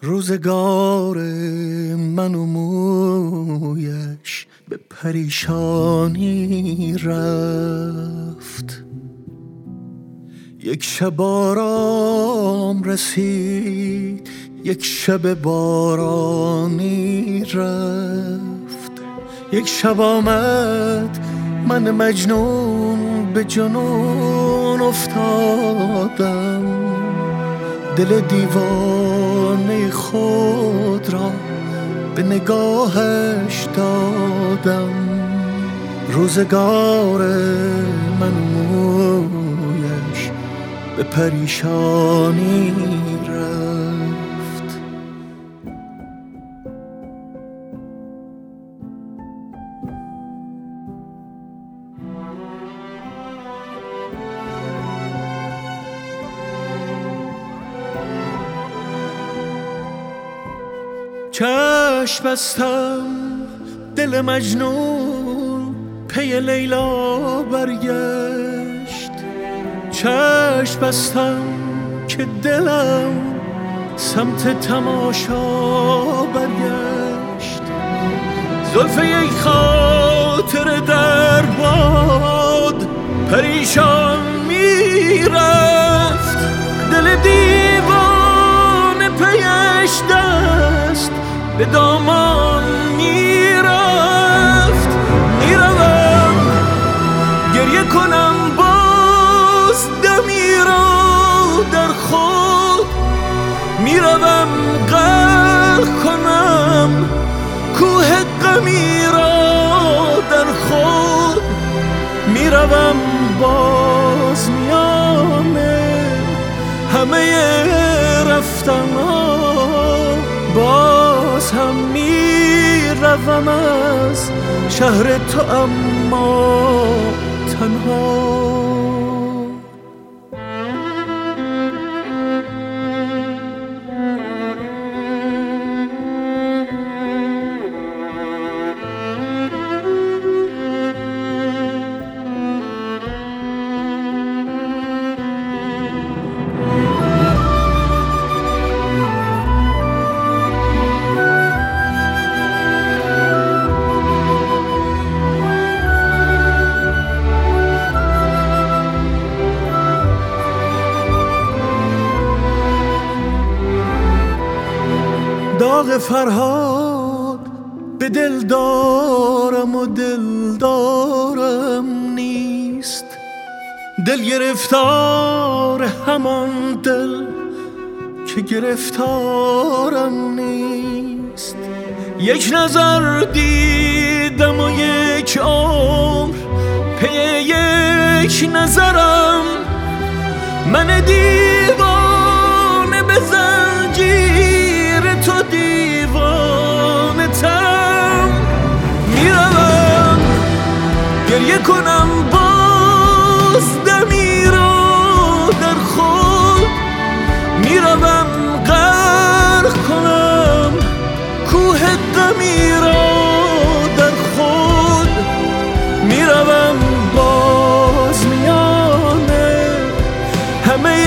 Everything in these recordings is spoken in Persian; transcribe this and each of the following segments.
روزگار من و مویش به پریشانی رفت. یک شب آرام رسید، یک شب بارانی رفت. یک شب آمد من مجنون به جنون افتادم، دل دیوانه خود را به نگاهش دادم. روزگار من و مویش به پریشانی رفت. چشم بستم دل مجنون پی لیلا برگشت. چشم بستم که دلم سمت تماشا برگشت. زلف یک خاطر در باد پریشان میرفت. دل دیوانه پیش دست به دامان میرفت. میروم گریه کنم باز دمی را در خود، میروم غرق کنم کوه غمی را در خود. میروم باز میانه همه رفتن‌ها، باز هم میروم از شهر تو اما تنها. داغ فرهاد به دل دارم و دل دارم نیست. دل گرفتار همان دل که گرفتارم نیست. یک نظر دیدم و یک عمر پی یک نظرم. من دیوانه به زنجیر تو دیوانه ترم. میروم گریه کنم باز دمی را در خود. میروم غرق کنم کوه غمی را در خود. میروم باز میانه همه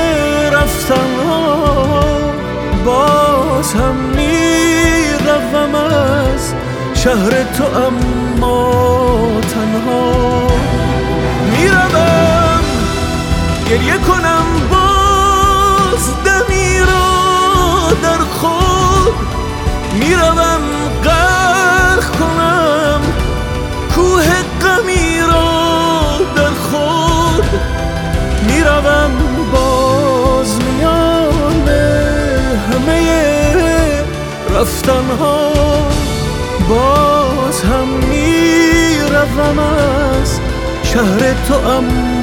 رفتن‌ها، باز هم میروم از شهر تو اما تنها. میروم گریه کنم باز دمی را در خود. میروم غرق کنم کوه غمی را در خود. میروم باز میانه همه رفتن‌ها، باز هم میروم از شهر تو اما